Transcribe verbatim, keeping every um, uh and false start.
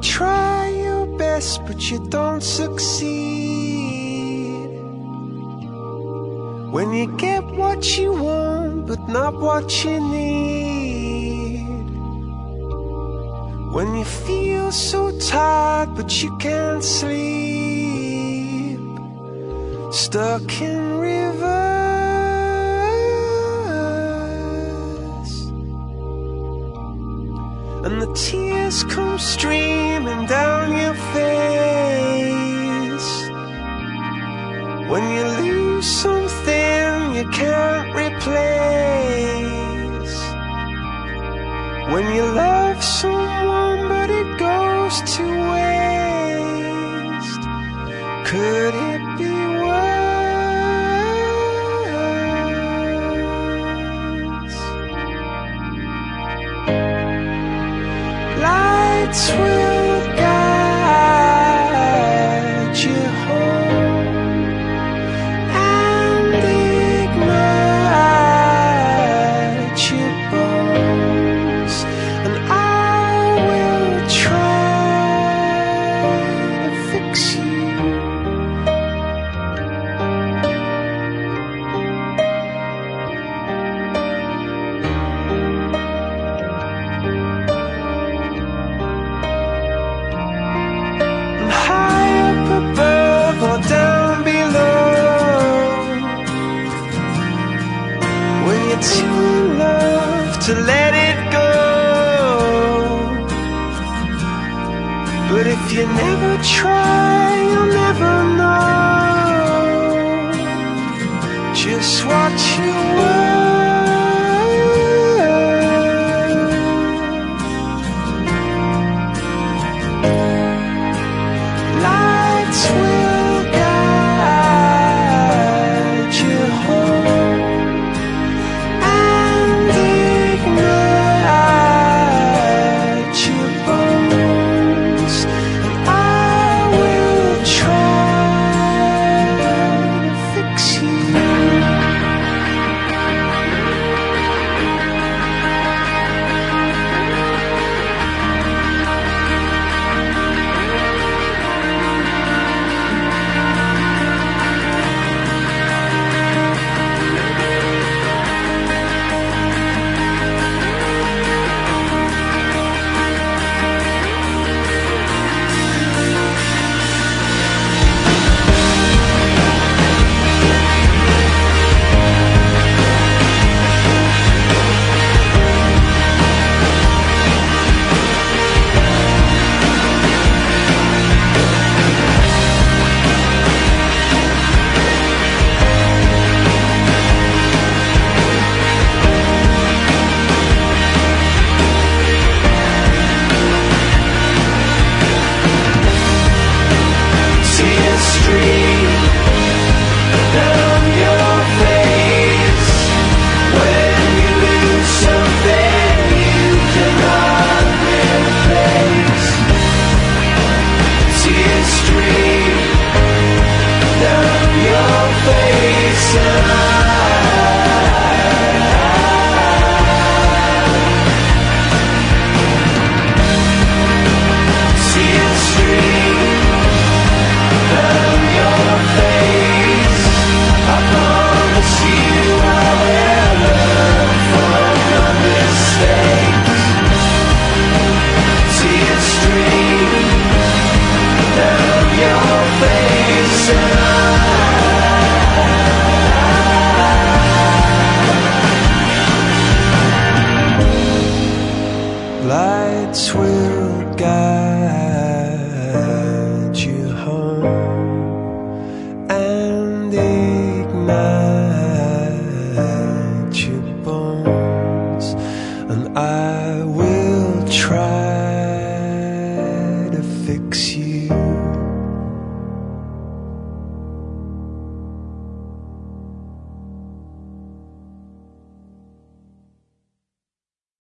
try your best, but you don't succeed. When you get what you want, but not what you need. When you feel so tired, but you can't sleep. Stuck in reverse, and the tears come streaming down your face. When you lose something you can't replace. When you love someone but it goes to waste. Could it be worse? Lights will guide you home and ignite your bones, and I will try to fix you. Above or down below, when you're too in love to let it go. But if you never try, you'll never know just what you were. Will guide you home and ignite your bones, and I will try to fix you. Lights will guide